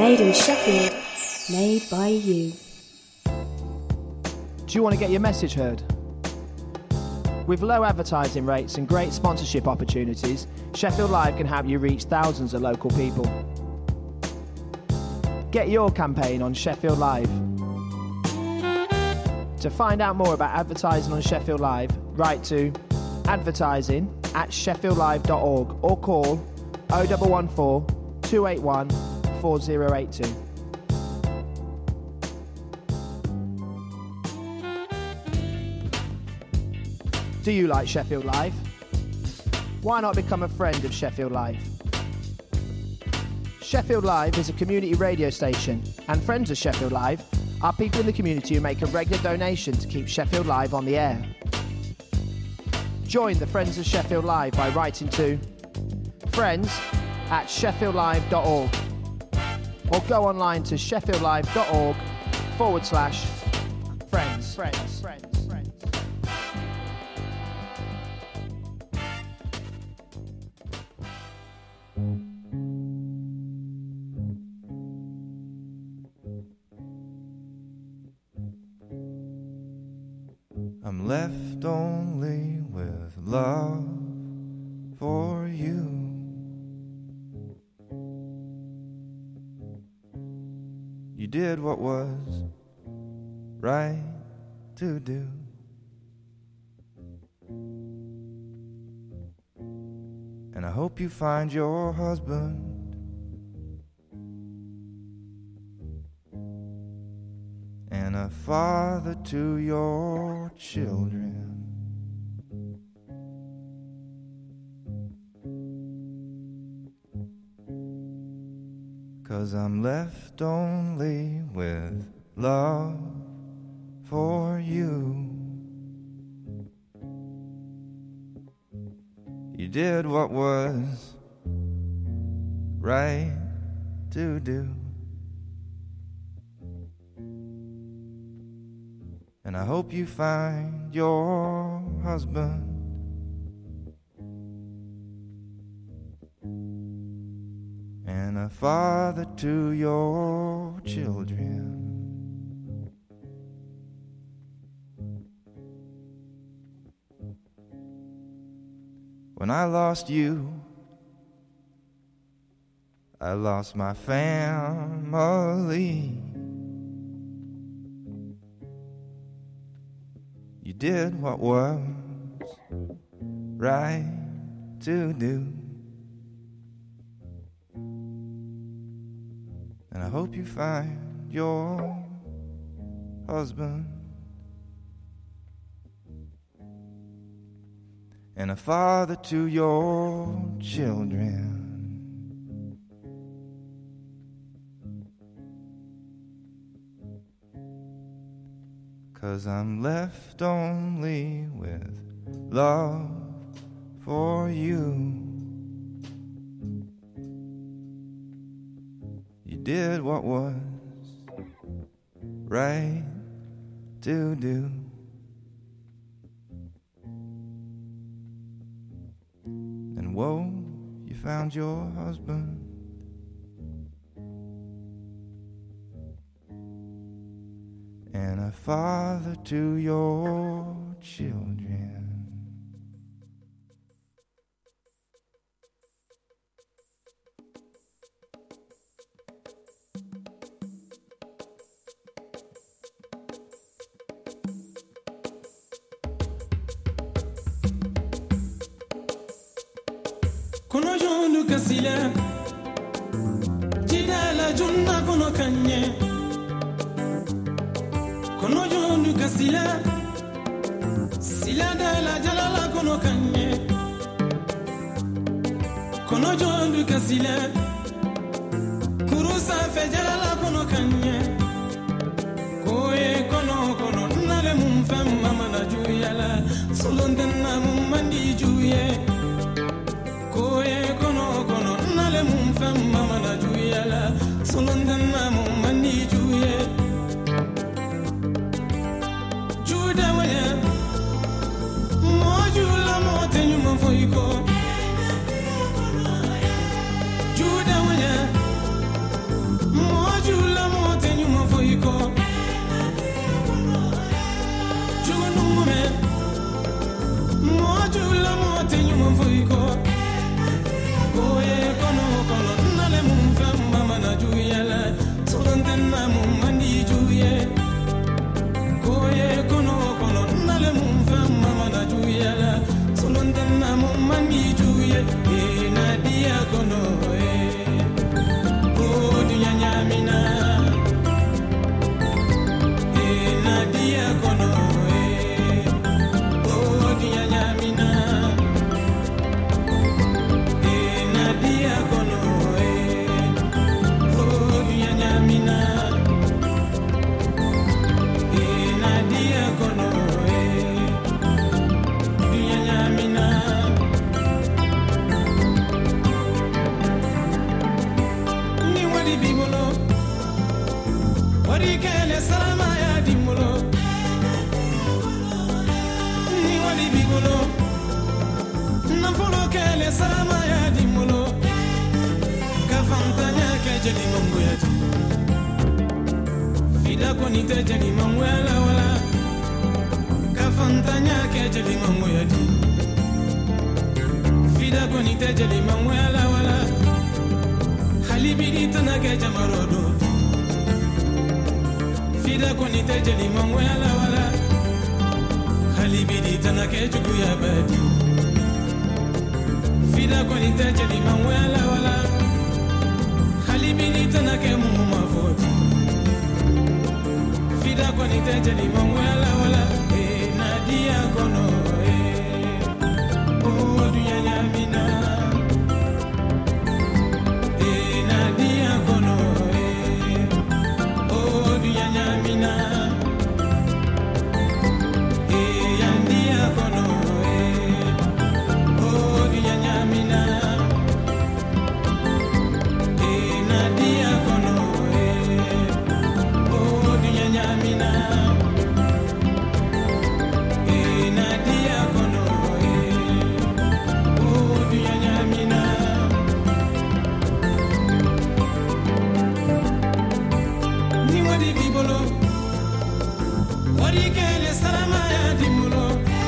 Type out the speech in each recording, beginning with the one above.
Made in Sheffield. Made by you. Do you want to get your message heard? With low advertising rates and great sponsorship opportunities, Sheffield Live can help you reach thousands of local people. Get your campaign on Sheffield Live. To find out more about advertising on Sheffield Live, write to advertising@sheffieldlive.org or call 0114 281 4082. Do you like Sheffield Live? Why not become a friend of Sheffield Live? Sheffield Live is a community radio station, and friends of Sheffield Live are people in the community who make a regular donation to keep Sheffield Live on the air. Join the Friends of Sheffield Live by writing to friends@sheffieldlive.org or go online to sheffieldlive.org/friends. I'm left only with love for you. You did what was right to do. And I hope you find your husband and a father to your children. 'Cause I'm left only with love for you. You did what was right to do. And I hope you find your husband and a father to your children. When I lost you, I lost my family. You did what was right to do. And I hope you find your husband and a father to your children. 'Cause I'm left only with love for you. You did what was right to do. And whoa, you found your husband and a father to your children. Kono jondu kasila jidala junna kono kanye. Kono jondu kasila sila dala jalala kono kanye. Kono jondu kasila kurusa fe jalala kono kanye. Koye kono kono nale mumfem mama na juyala solondena mumandi juye. Koye kono kono nale mumfem mama na juyala solondena mumandi juye. Juda waya mojula motenyu mafoiko. Juda waya wadi kele salama ya dimulo ni wadi bigolo na folo kele salama ya dimulo ka fantanya ke jeli mongo ya di fida ko ni te jeli mongo la wala ka fantanya ke jeli mongo ya di fida ko ni te jeli mongo la wala halibidi tana ke jamarodo fida ko ni te jeli mongo la wala halibidi tana ke jugu ya badi fida ko ni te jeli mongo la wala halibidi tana ke muma foti fida ko ni te jeli mongo la wala nadia kono o dunya nyamina nadia kono o dunya nyamina yandia kono o dunya nyamina nadia kono o dunya nyamina nadia kono o dunya nyamina ni wadi bibolo wadi kele salama ya dimulo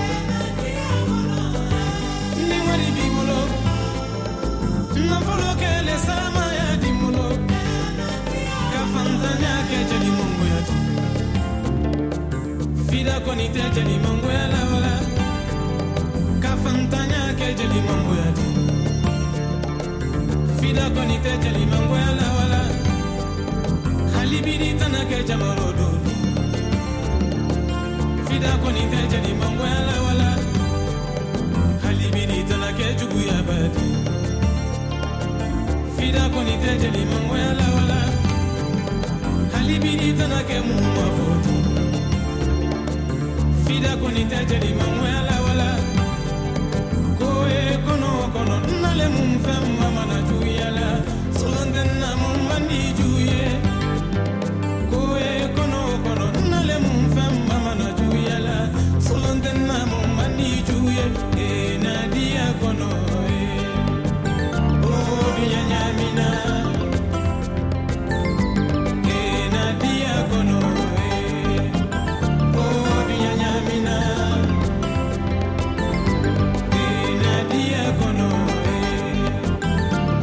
ni wadi bibolo na folo kele salama ya dimulo ka fantanya ke jeli mongo ya di fida ko ni te jeli mongo ya la wala ka fantanya ke jeli mongo ya di fida ko ni te jeli mongo ya la wala halibidi tana ke jamarodo fida ko ni te jeli mongo ya la wala halibidi tana ke jugu ya badi fida ko ni te jeli mongo ya la wala halibidi tana ke muma foti fida ko ni te jeli mongo ya la wala kono kono nale mum fam mama na juyala solanden na mum mandi juye kono kono nale mum fam mama na juyala solanden na mum mandi juye nadia kono o dunya nyamina nadia kono o dunya nyamina nadia kono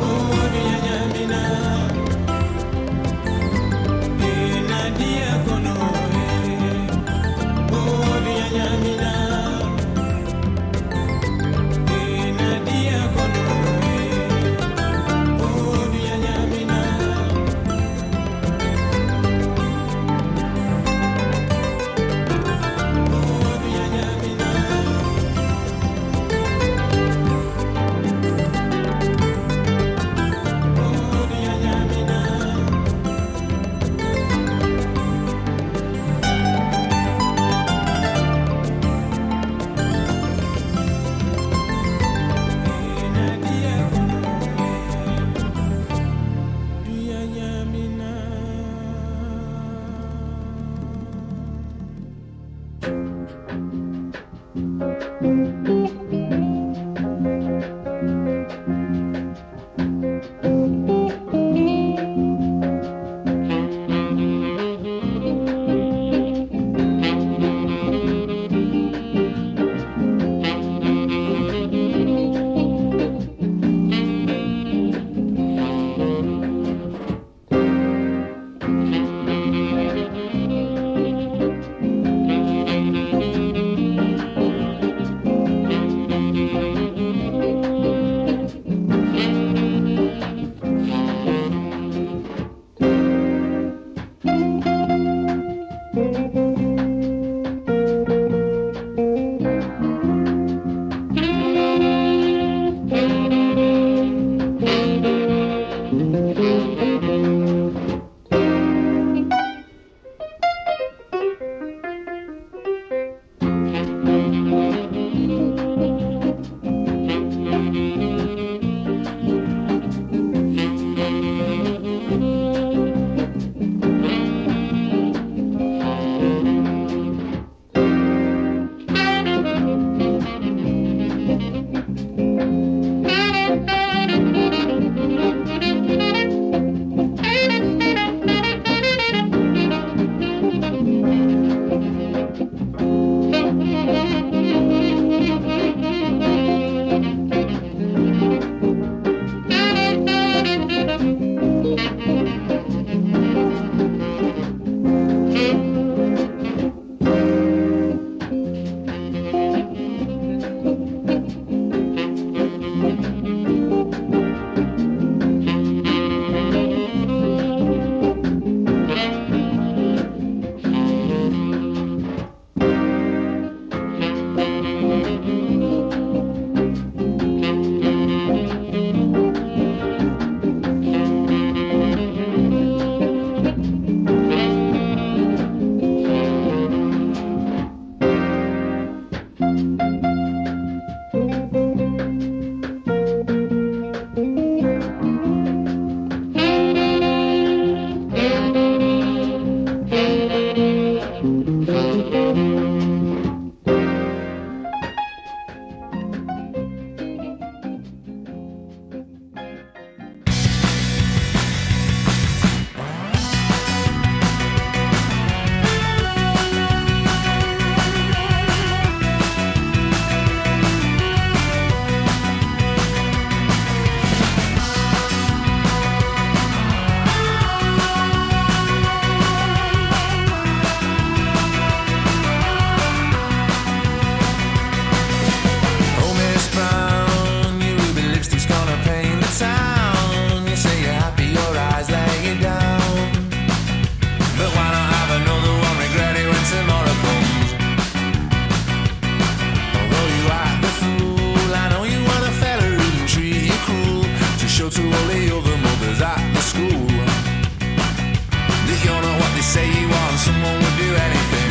show to all the other mothers at the school that you're not what they say you are, and someone would do anything.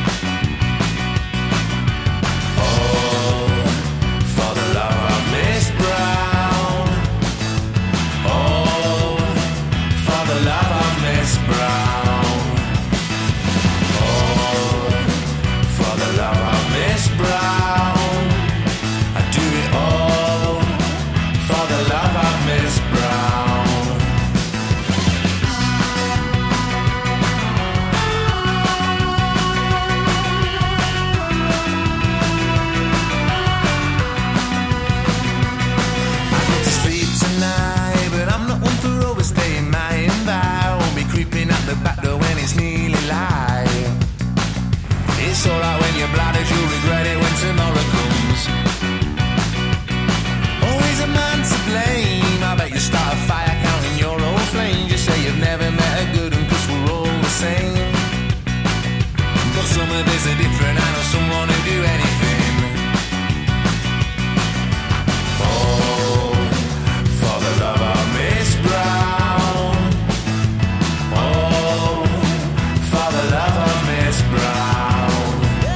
Oh, for the love of Miss Brown. Oh, for the love of Miss Brown. Oh, for the love of Miss Brown. I do it all for the love of Miss Brown. I go to sleep tonight, but I'm not one for overstaying my invite. Won't be creeping at the back door when it's nearly light. It's alright when you're blooded, you'll regret it when tomorrow comes. Always a man to blame. I bet you start a fire counting your own flames. You say you've never met a good one, 'cause we're all the same. But some of us are different. I know someone who'd do anything. Oh, for the love of Miss Brown. Oh, for the love of Miss Brown.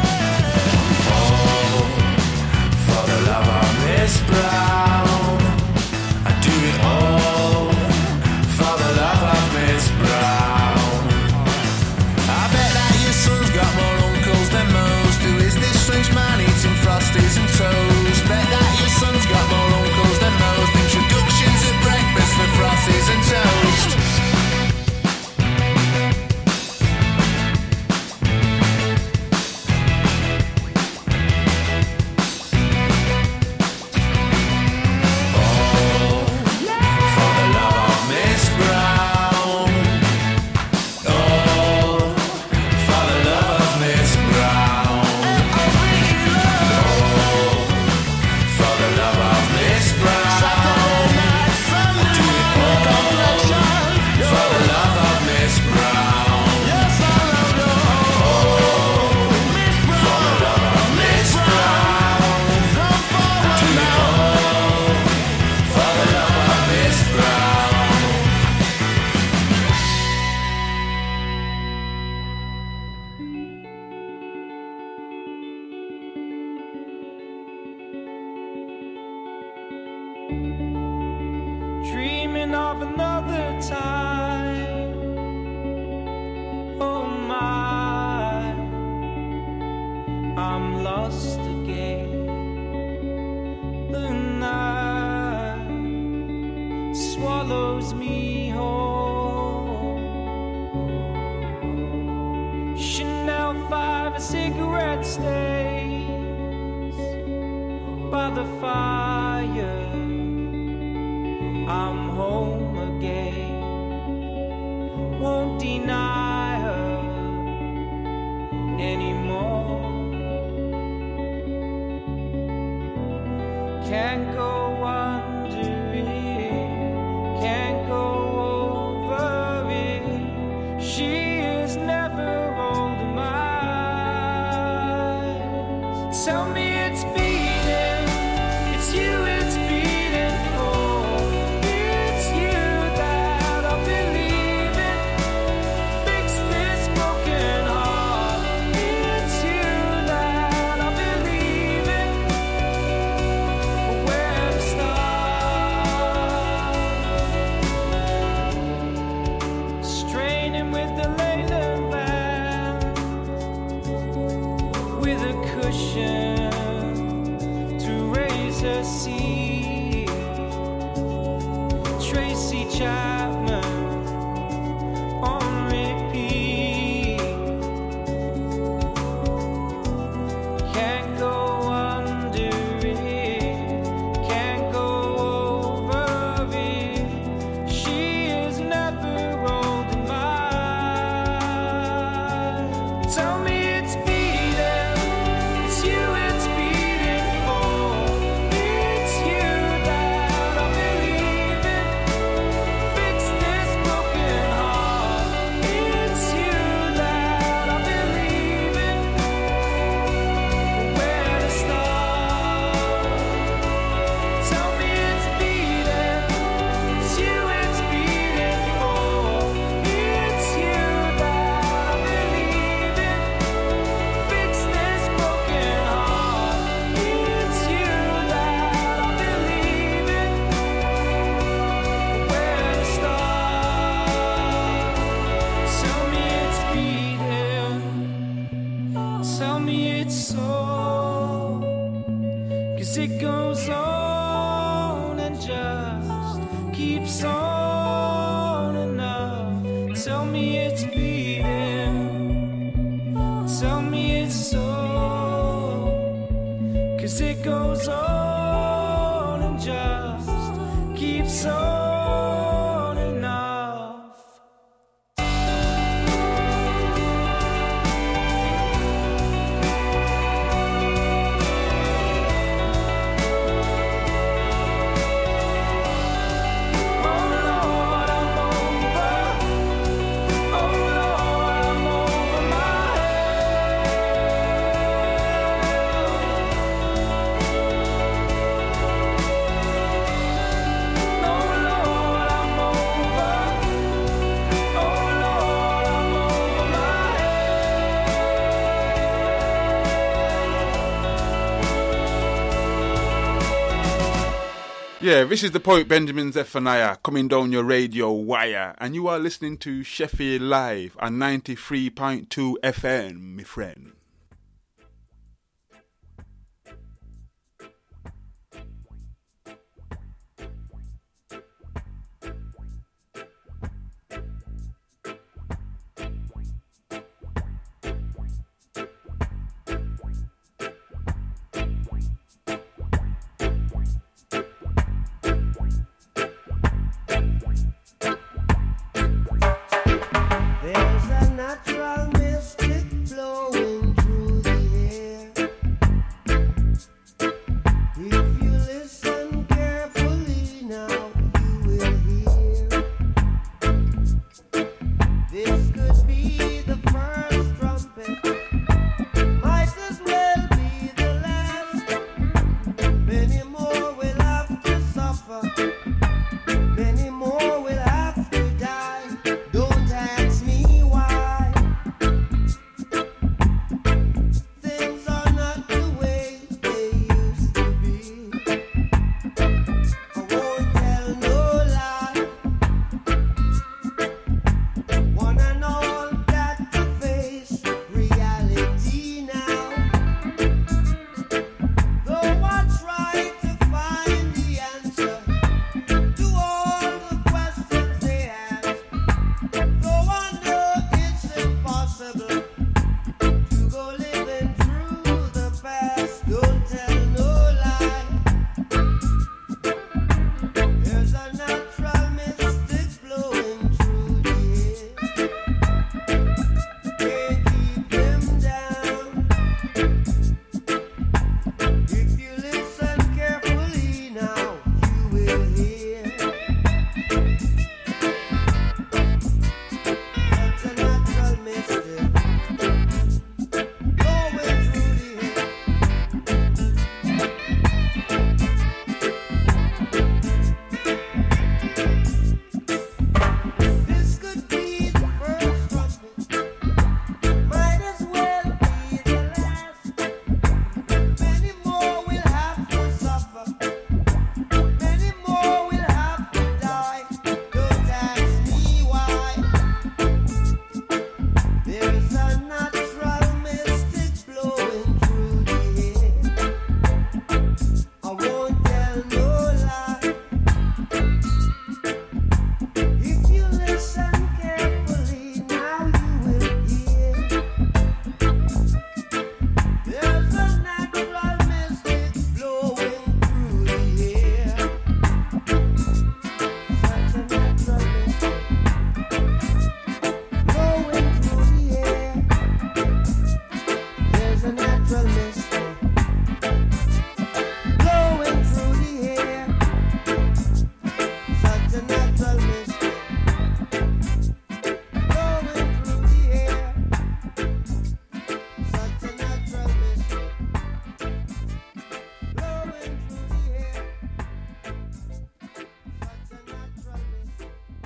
Oh, for the love of Miss Brown. I do it all for the love of Miss Brown. I bet that your son's got more uncles than most. Who is this strange man eating frosties and toast? Bet that your son's got more uncles than most. Introductions at breakfast for frosties and toast. For the love of Miss Brown. Oh, for the love of Miss Brown. Oh, for the love of Miss Brown. I do it all for the love of Miss Brown. Oh, for the love of Miss Brown. I do it all for the love of Miss Brown. Dreaming of another time. Oh my, I'm lost again. The night swallows me whole. Chanel 5 and cigarette stains by the fire. I'm home again. Won't deny her anymore. Can't go under it. Can't go over it. She is never older mine. Tell me it's beating. It's you it's beating for. It's you that I believe in. Fix this broken heart. It's you that I believe in. But where to start? Straining with the Leyland band, with a cushion to raise her seat. Tracy Chapman on repeat. Can't go under it. Can't go over it. She is never older mine. Tell me it's beating. It's you it's beating for. It's you that I believe in. Fix Yeah, this is the poet Benjamin Zephaniah coming down your radio wire, and you are listening to Sheffield Live on 93.2 FM, my friend. There's a natural mystic flowing through the air. If you listen carefully now, you will hear. This could be the first trumpet, might as well be the last. Many more will have to suffer, many more will have to die. Don't ask me why. Things are not the way they used to be. I won't tell no lie. One and all got to face reality now. Though I try to find the answer to all the questions they ask, though I know it's impossible to go living through the past, don't tell no lie. There's a natural mystic flowing through the air. Can't keep them down. If you listen carefully now, you will hear. Such a natural mystic flowing through the air. This could be the first trumpet, might as well be the last. Many more will have to suffer, many more will have to die. Don't ask me why. There's a natural mystic flowing through the air. I won't tell no lie. If you listen carefully, now you will hear. There's a natural mystic flowing through the air. Such a natural mystic flowing through the air. There's a natural mystic flowing through the air. Such a natural mystic flowing through the air. Such a natural mystic flowing through the air. Such a natural mystic.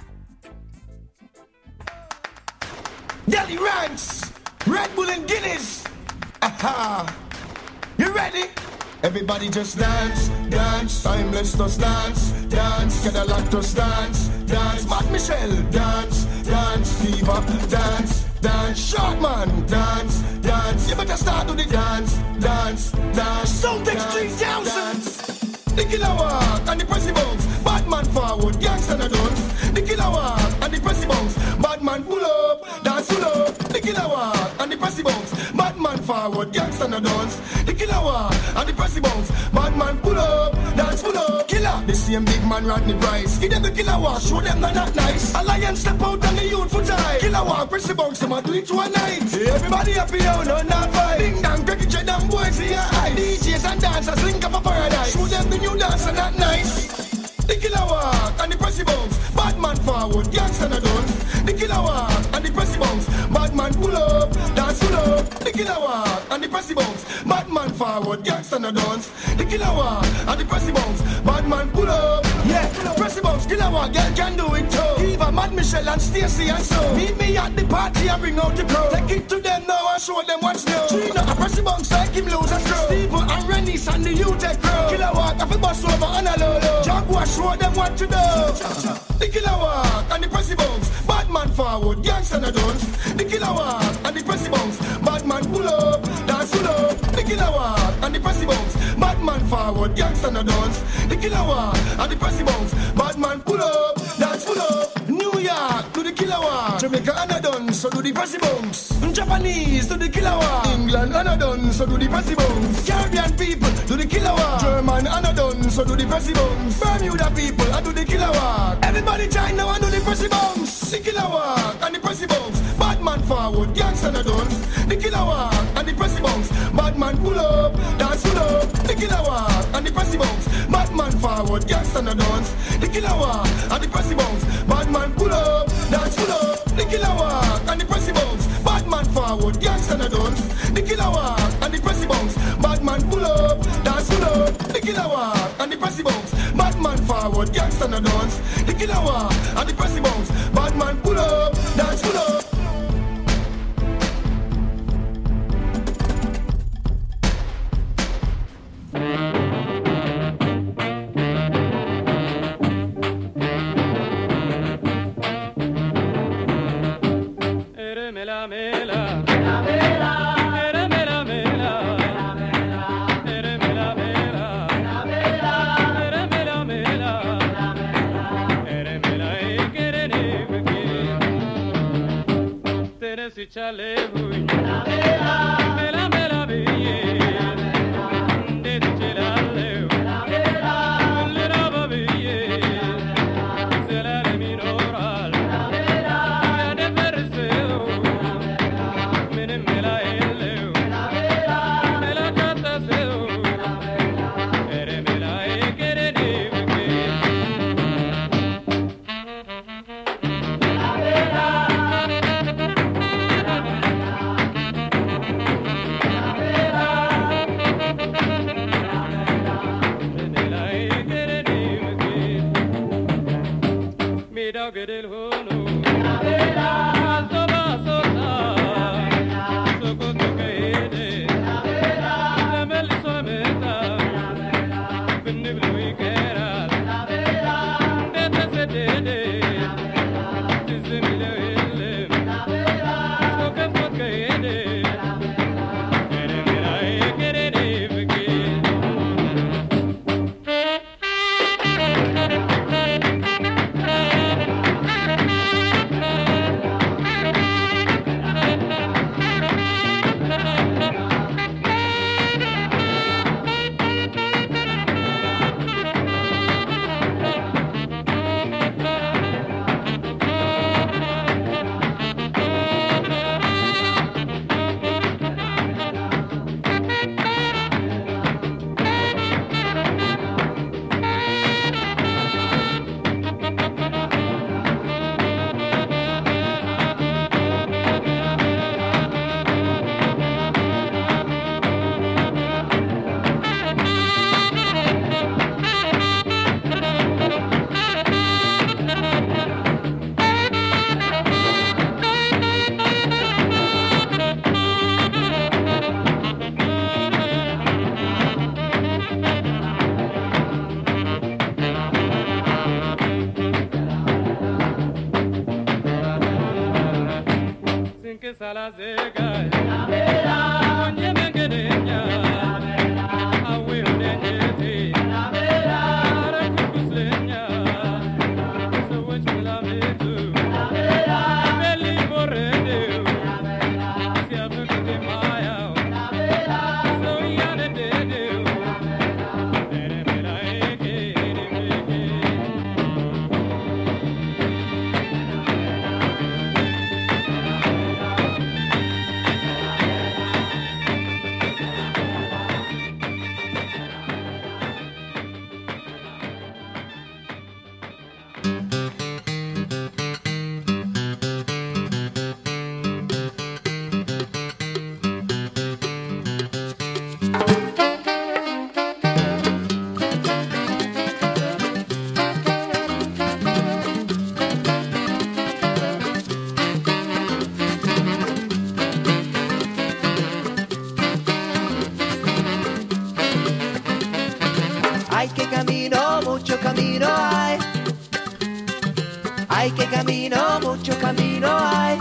Delhi Ranks, Red Bull and Guinness. Aha. You ready? Everybody just dance, dance, timeless just dance, dance, Cadillac just dance, dance, Matt Michelle, dance, dance, Fever, dance, dance, Shortman, dance, dance, you better start to the dance, dance, dance, Celtics 3000, the Killer Walk and the Pressy Bounce, Batman forward, gangsta na dance, the Killer Walk and the Pressy Bounce, Batman pull up, dance pull up, the Killer Walk and the Pressy Bounce, Batman forward, gangsta na dance, the Killer Walk and the Pressy Bounce, Batman pull up, dance pull up, Killer, the same big man Rodney Price, give them the Killer Walk, show them they're not nice, Alliance step out and the youth for time, Killer Walk, Pressy Bounce, them a do it to a night, everybody happy out, no not fight, ding dong, Greggy J, them boys in your eyes, DJs and dancers link up a paradise, show them the new dance and not nice, the Killer Walk and the Pressy Bounce, Batman forward, gangsta na dance, the Killer Walk and the Pressy Bounce, Batman pull up, dance pull up, the Killer Walk and the Pressy Bounce, Batman forward, gangsta na dance, the Killer Walk and the Pressy Bounce, Batman pull up, yeah, Pressy Bounce, Killer Walk, girl can do it too, Eva, Mad Michelle and Stacey and so, meet me at the party and bring out the crowd, take it to them now and show them what's new, Trina and Pressy Bounce like him lose a screw, Steve and Rennie and the U-Tech crew, Killer Walk, I feel bust over on a low, Jaguar what them want to do. The killer walk and the pressy bounce. Bad man forward, gangsta no dance. The killer walk and the pressy bounce. Bad man pull up, dance pull up. The killer walk and the pressy bounce. Bad man forward, gangsta no dance. The killer walk and the pressy bounce. Bad man pull up, dance pull up. New York do the killer walk. Jamaica and a done, so do the pressy bounce. Japanese do the killer walk. England and a done, so do the pressy bounce. Caribbean people do the killer walk. German and a done, so do the pressy bounce. Bermuda people I do the killer walk. Everybody China and do the pressy bounce. The killer walk and the pressy bounce. Bad man forward, gangsta no dance. The killer walk and the pressy bounce. Bad man pull up, dance pull up. The killer walk and the pressy bounce. Bad man forward, gangsta no dance. The killer walk and the pressy bounce. Bad man pull up, dance pull up. The killer walk and the pressy bounce. Bad man forward, gangsta no dance. The killer walk and the pressy bounce. Bad man pull up, dance pull up. The killer walk and the pressy bounce. Bad man forward, gangsta no dance. The killer walk and the pressy bounce. Bad man pull up, dance pull up. Chale hui mela mela biye de chelale mela mela babiye zelale minoral ya de verseo mene mela ele mela kata seo ere mela ekere get el hono so va so ta so go to kede mel so meta binne blue kera de te de tizmile ele so go to kede ere mira kere de sala zega onye mengedenya awe unenye ara kukuslenya so wachula metu meli morede sia bukde maya so yane dede ere mera eke Ay, que camino, mucho camino hay.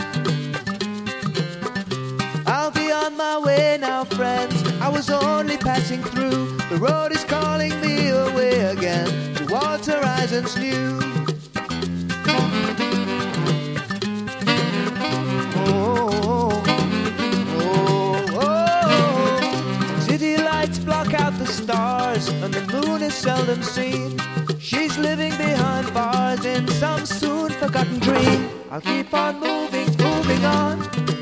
I'll be on my way now, friends. I was only passing through. The road is calling me away again towards horizons new. City lights block out the stars, and the moon is seldom seen. She's living behind bars in some soon forgotten dream. I'll keep on moving, moving on.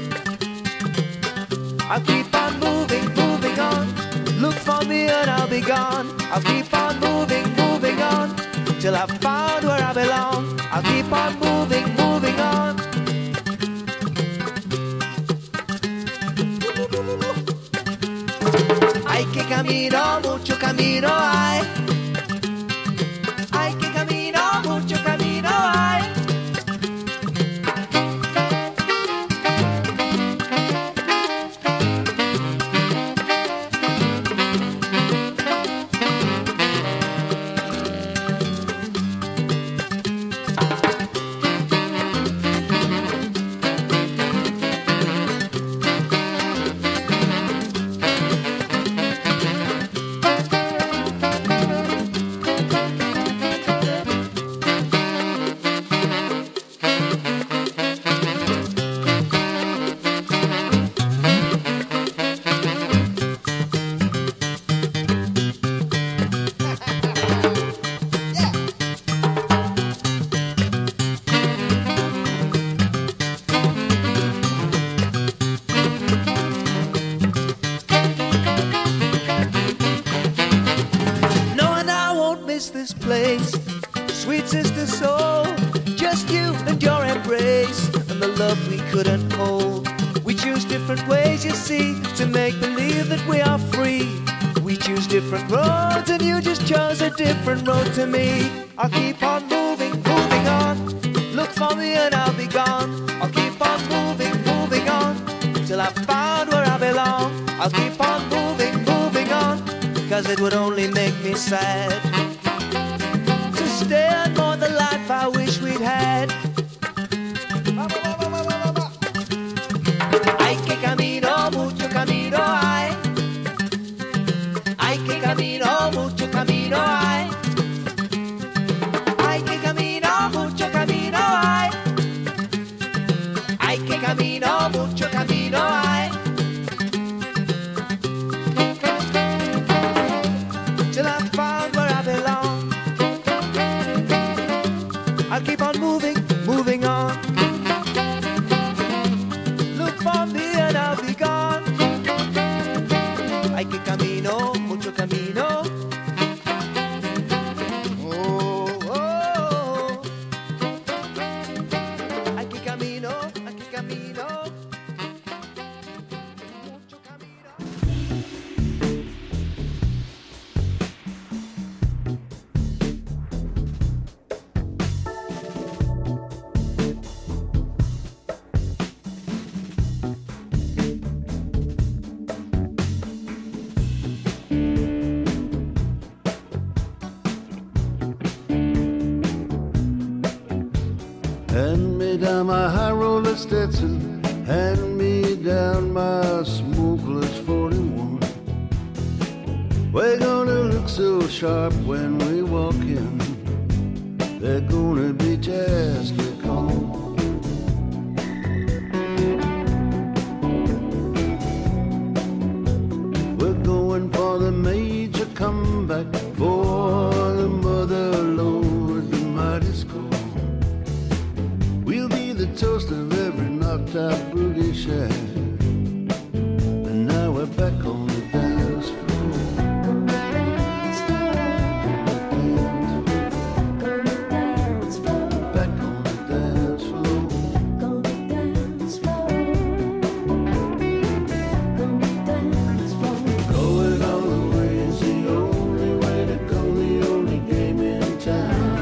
I'll keep on moving, moving on. Look for me and I'll be gone. I'll keep on moving, moving on till I've found where I belong. I'll keep on moving, moving on. Ay, que camino, mucho camino hay. Ay, que camino, mucho camino hay. This place, sweet sister soul, just you and your embrace, and the love we couldn't hold. We choose different ways, you see, to make believe that we are free. We choose different roads, and you just chose a different road to me. I'll keep on moving, moving on. Look for me and I'll be gone. I'll keep on moving, moving on till I've found where I belong. I'll keep on moving, moving on, cause it would only make me sad stay and mourn the life I wish we'd had. Ay, que camino, mucho camino hay. Ay, que camino, mucho camino hay. Ay, que camino, mucho camino hay. Ay, que camino, mucho camino hay. Till I found where I belong. I'll keep on moving, moving on. Look for me and I'll be gone. Ay, que camino, mucho camino. Oh, oh, oh. Ay, que camino, ay, que camino. Mucho camino. Hand me down my high roller Stetson, hand me down my smokeless 41. We're gonna look so sharp when we walk in, they're gonna be just a call. We're going for the major comeback, for the mother lord, the mighty score. We'll be the toast of every knocked out booty shack, and now we're back on the dance floor. Back on the dance floor. Going all the way is the only way to go, the only game in town.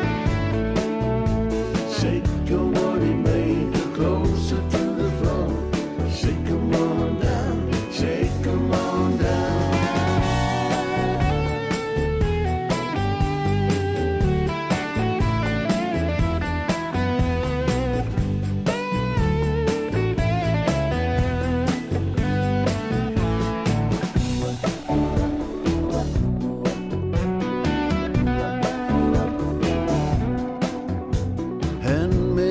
Shake your money maker closer to the floor. Shake 'em on down, shake 'em on down.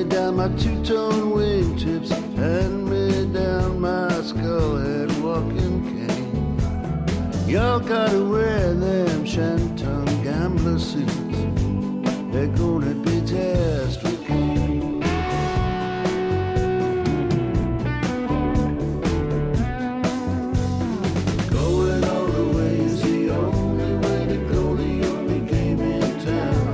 down my two-tone wingtips, hand me down my skull-head walking cane. Y'all gotta wear them shantung gambler suits. They're gonna be just okay. Going all the way is the only way to go, the only game in town.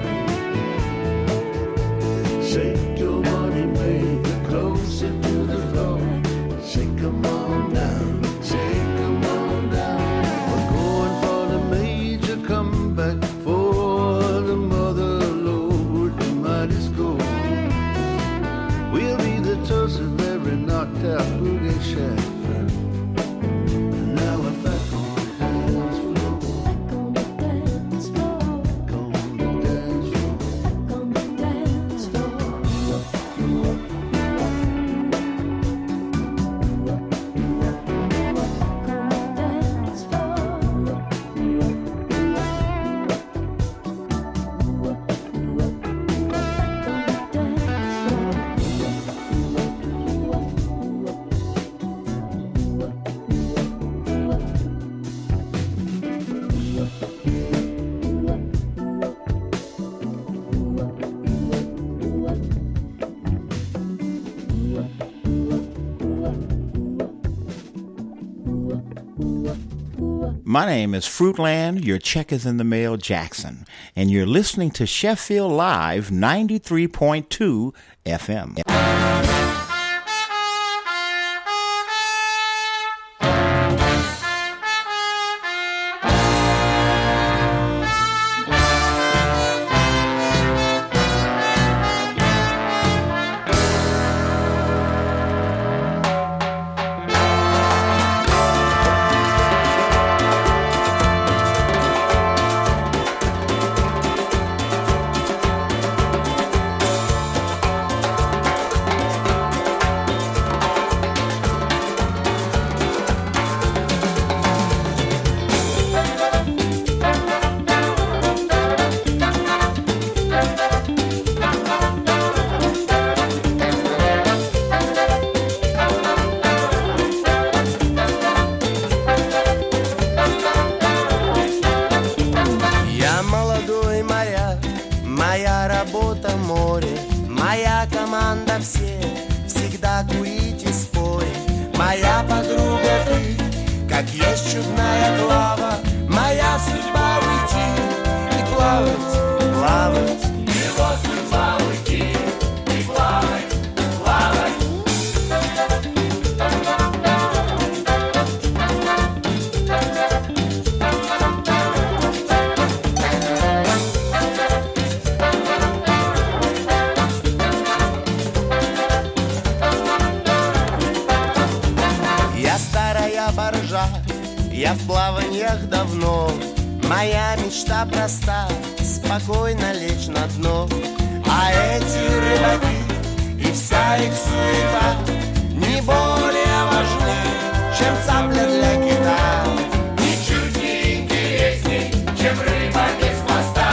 Shake your money maker closer to the floor. Shake 'em on down, shake 'em on down. We're going for the major comeback for the mother lord, the mighty score. We'll be the toast of every knocked out boogie shack. And now we're back on the dance floor. Back on the dance floor. Back on the dance floor. Back on the dance floor. My name is Fruitland, your check is in the mail, Jackson, and you're listening to Sheffield Live 93.2 FM. Я в плаваньях давно, моя мечта проста, спокойно лечь на дно. А эти рыбаки и вся их суета не более важны, чем цапля для кита. Ничуть не интересней, чем рыба без хвоста.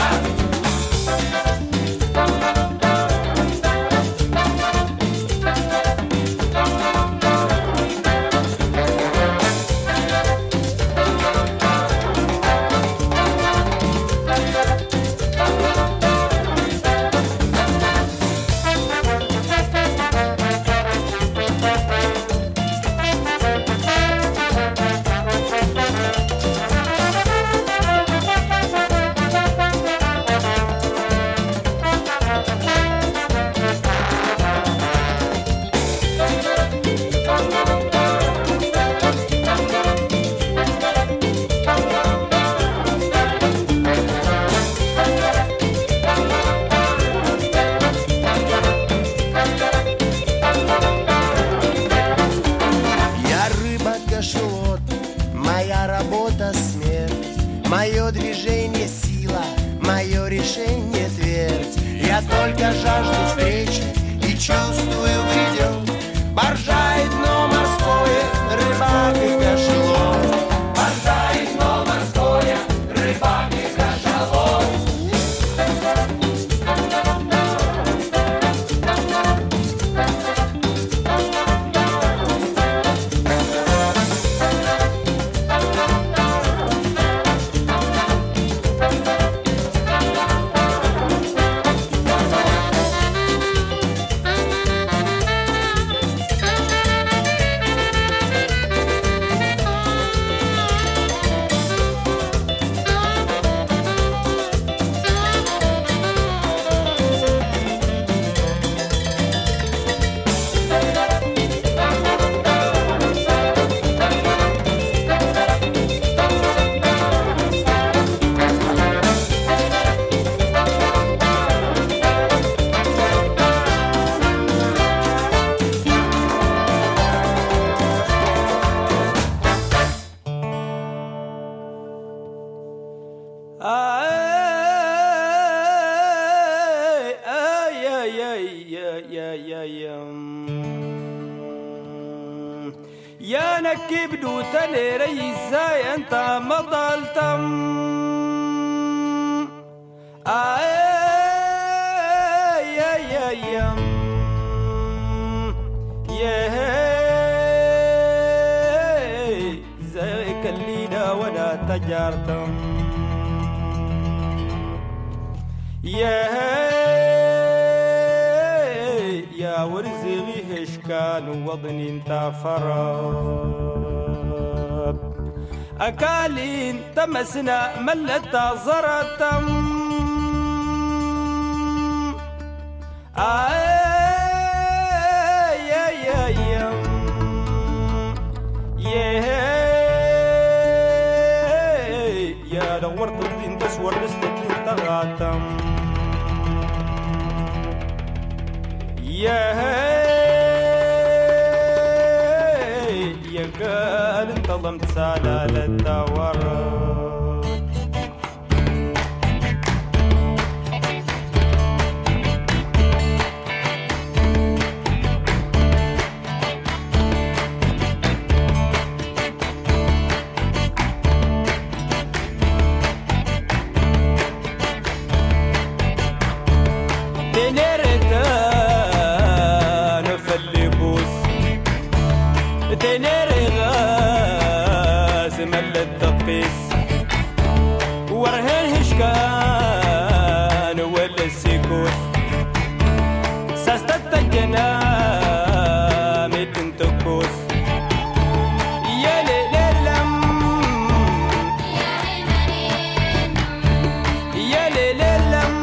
يا نكب دوتني ريزاي انت مضلتم زيك الليلة وانا تجارتم يا ورزقي هشكان وضني انت فراب أكالين تمسنا ملتا زرتم يا دورت الدين تسور لستك تغاتم يا قال انتظمت سالة الدورة تنيري غاز مل التقيس ورهن هشكان ولا السيكوس ساستة الجنام تنتكوس يا ليلم يا ليلم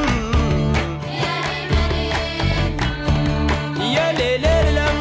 يا ليلم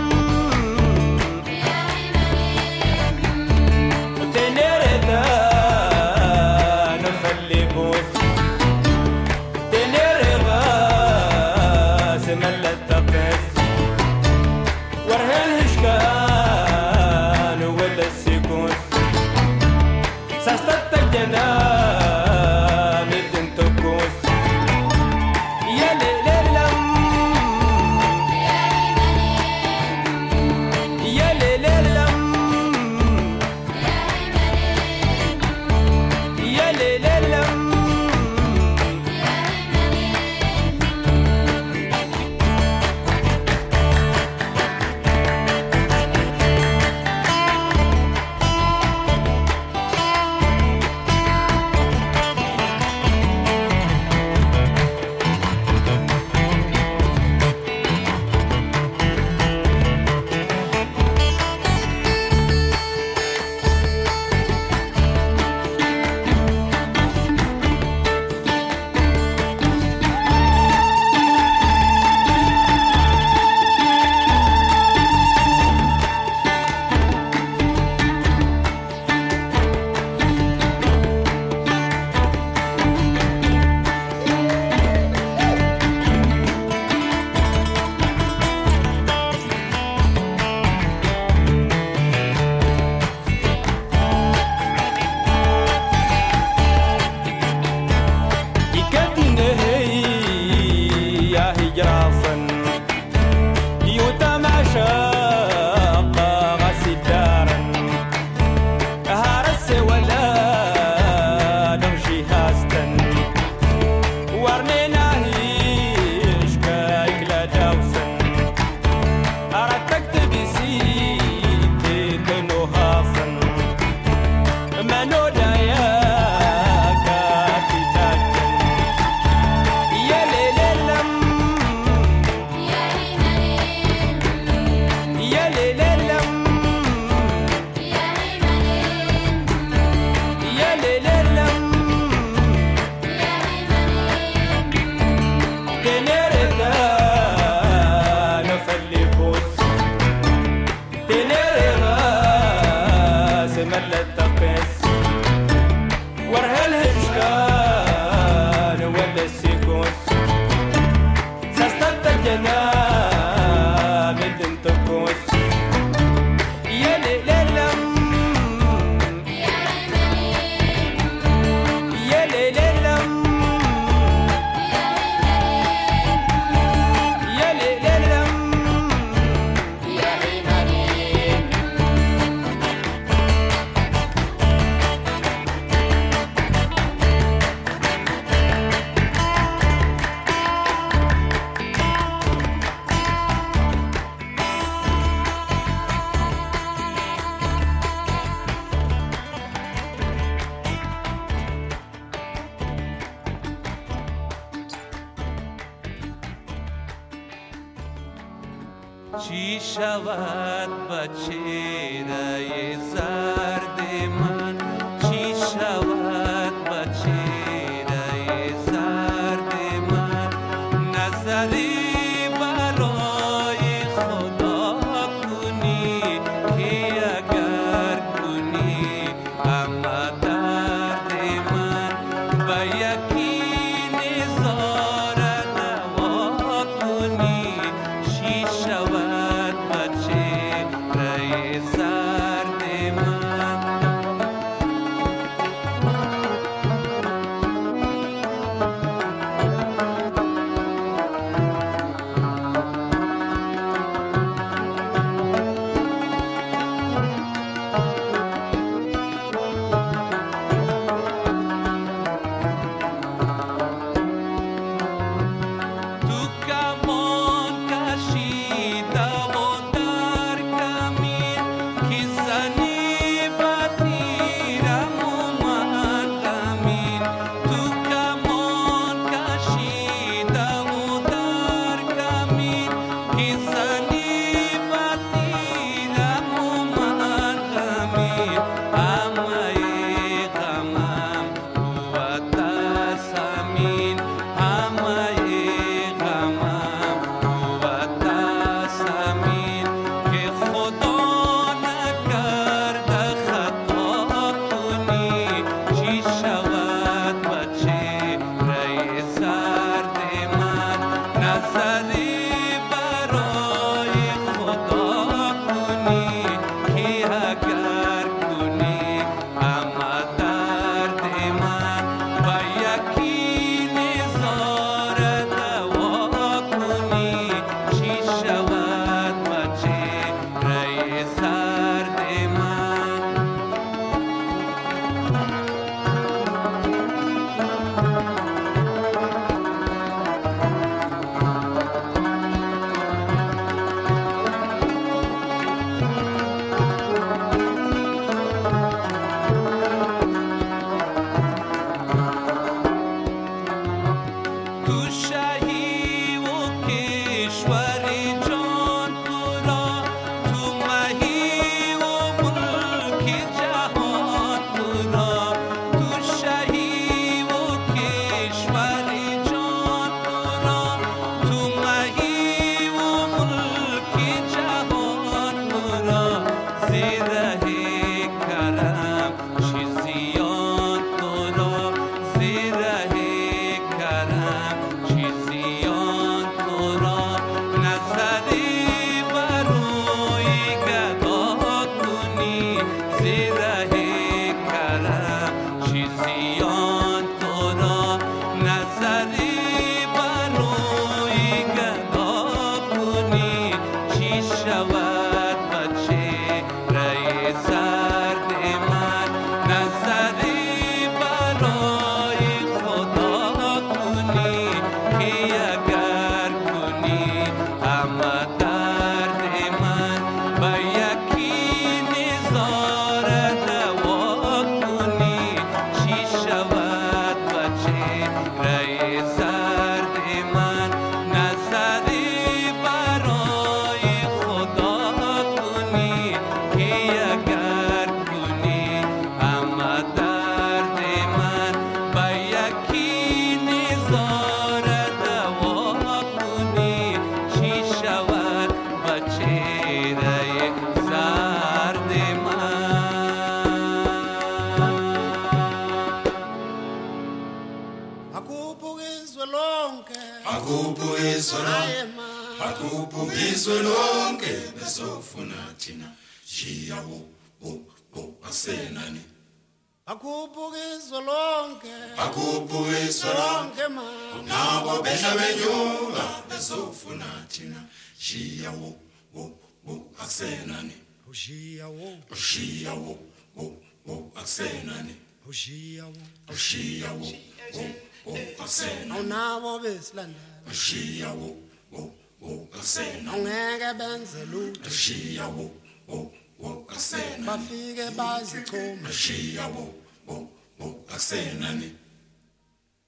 چی شود بچه رای زرد من چی شود بچه رای زرد من نظری برای خدا کنی که اگر کنی اما درد من به یقین زار نوا کنی چی شود بچه رای زرد من izwe lonke bezofuna thina jiya wo asenani akubukizwe lonke ma nabo behla benyuka bezofuna thina jiya wo asenani ushiya wo asenani ushiya wo asenani awunabo besilanda ushiya wo asenani awungeke benze lutho ushiya wo asenani bafike bazichoma ushiya wo asenani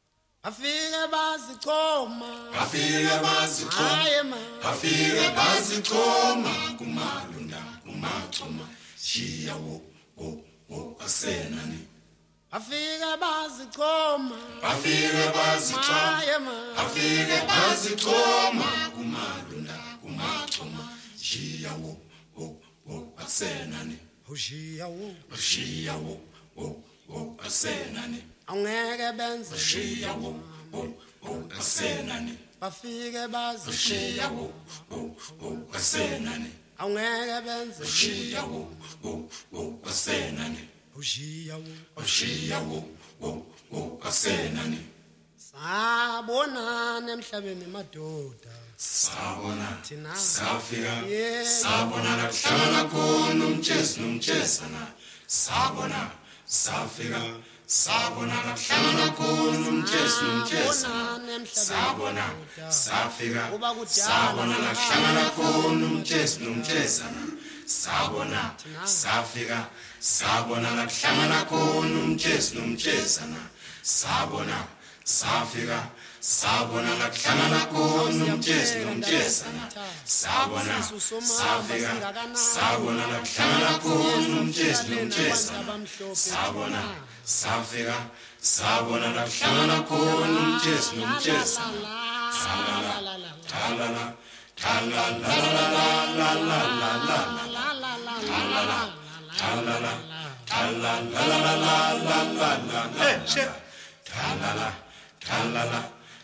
Afike bazichoma. Afike bazichoma. Haye ma. Afike bazichoma kumalunda kumachoma. Shia wo asenani. Afike bazichoma. Afike bazichoma. Haye ma. Afike bazichoma kumalunda kumachoma. Shia wo asenani. Ushia wo. Shia wo asenani. Angeke benze. Shia wo asenani. Bafike bazichoma. Shia wo asenani. Angeke benze. Shia wo asenani. Ushia wo. Shia wo asenani. Sabona nemhlabeni madoda. Sabona Thina. Safika. Yeah. Sabona la kuhlangana khona umtshesi nomtshesana. Sabona Safika. Sabona la kuhlangana khona umtshesi nomtshesana. Sabona Safika. Sabona la kuhlangana khona umtshesi nomtshesana. Sabona Safika. Sabona la kuhlangana khona umtshesi nomtshesana. Sabona Safika. Sabona la kuhlangana khona umtshesi nomtshesana. Sabona Safika. Sabona la kuhlangana khona umtshesi nomtshesana. Sabona Safika. Sabona la kuhlangana khona umtshesi nomtshesana. Talala talala talala la la la la la la. Talala talala talala la la la la la la. Talala talala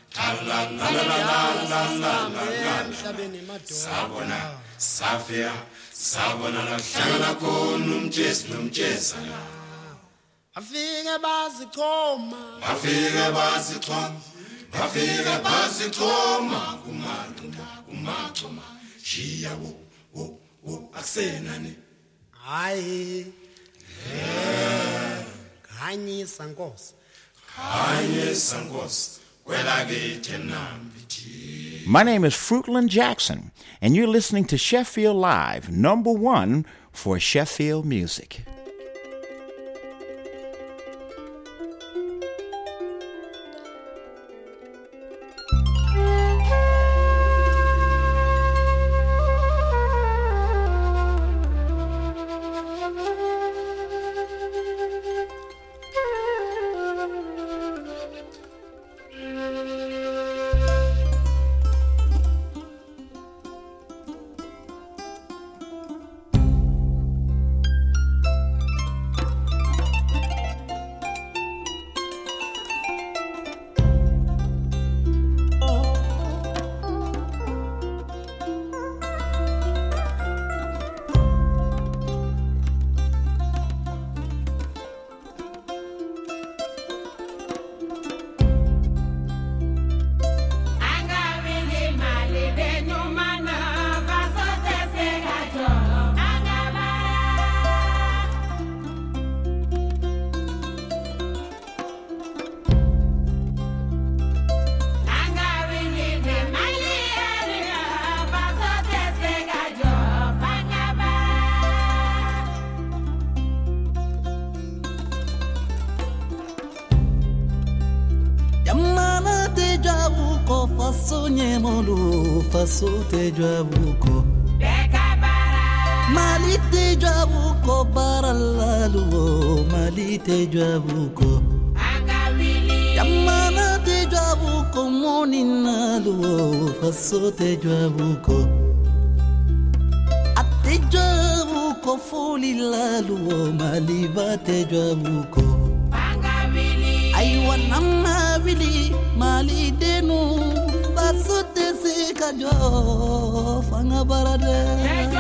Sabona Safia. Sabona la kuhlangana khona umtshesi nomtshesana. Afike bazichoma. Afike bazichoma. Afike bazichoma kumalunda kumachoma. Shia wo asenani. Hayi. Khanyisa Nkosi. Khanyisa Nkosi. My name is Fruitland Jackson, and you're listening to Sheffield Live, #1 for Sheffield music. Faso te jabuko Mali te jabuko Baralalu Mali te jabuko Yamana te jabuko Moninalu Faso te jabuko Ate jabuko Fulilalu Maliba te jabuko Aywa namabili Mali denu Faso te sekajo Fanga barade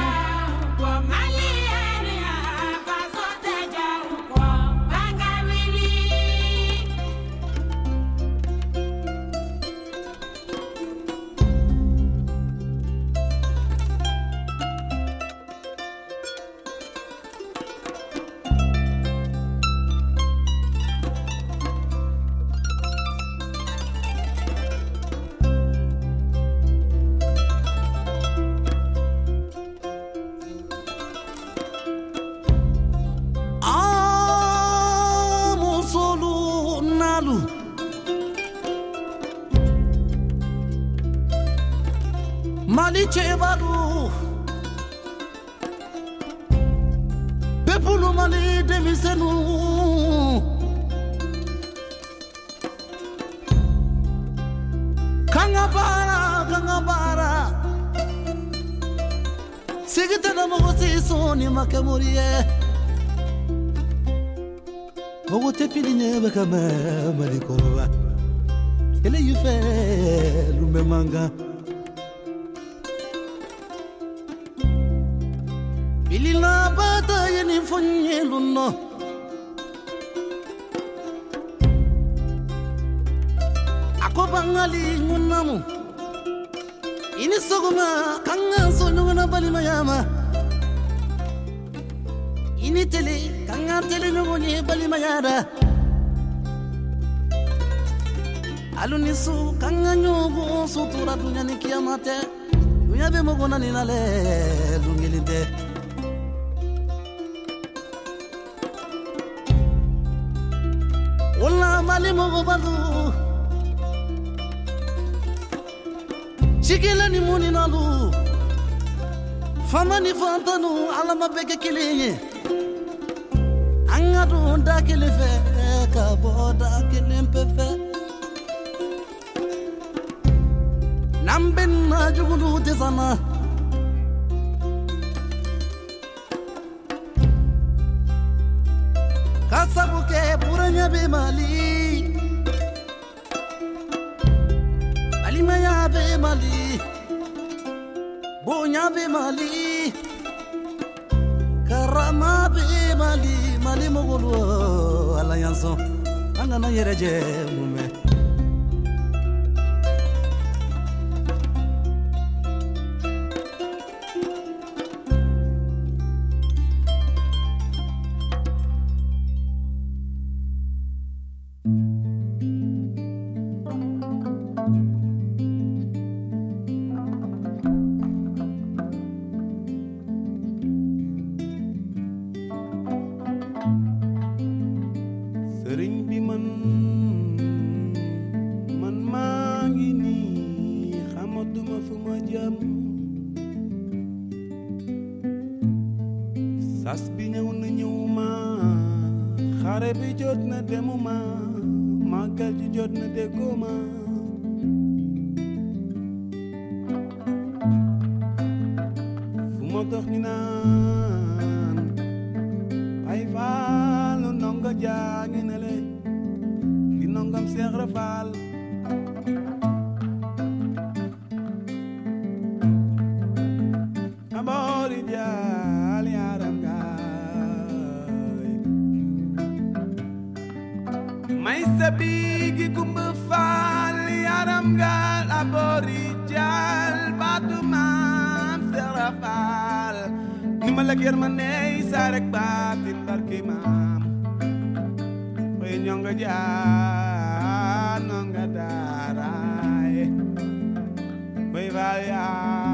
chebadu Bepulu mali demisenu Kangabara Sigitana mogosi soni makamurie Mogo te filinye bakama malikoroba Ele yufe lumbe manga Filila bata yeni fonye luno Ako bangali ngunamu Ini soguma kanga sonuna bali mayama Ini tele kanga tele nungunye bali mayada Alunisu kanga nyugu sutura dunya ni kiamate Dunya be mogona ni nale lungilinde Wala mali mogo badu Chikila ni muni nalu Fama ni fantanu alama beke kilinye Angadu nda kilife Kaboda kilimpefe Namben na jugulu tezana Kasabuke puranya be mali Alimaya be mali Bonya be mali Karama be mali Mali mogolo alayanso Angana yereje mume Bye bye.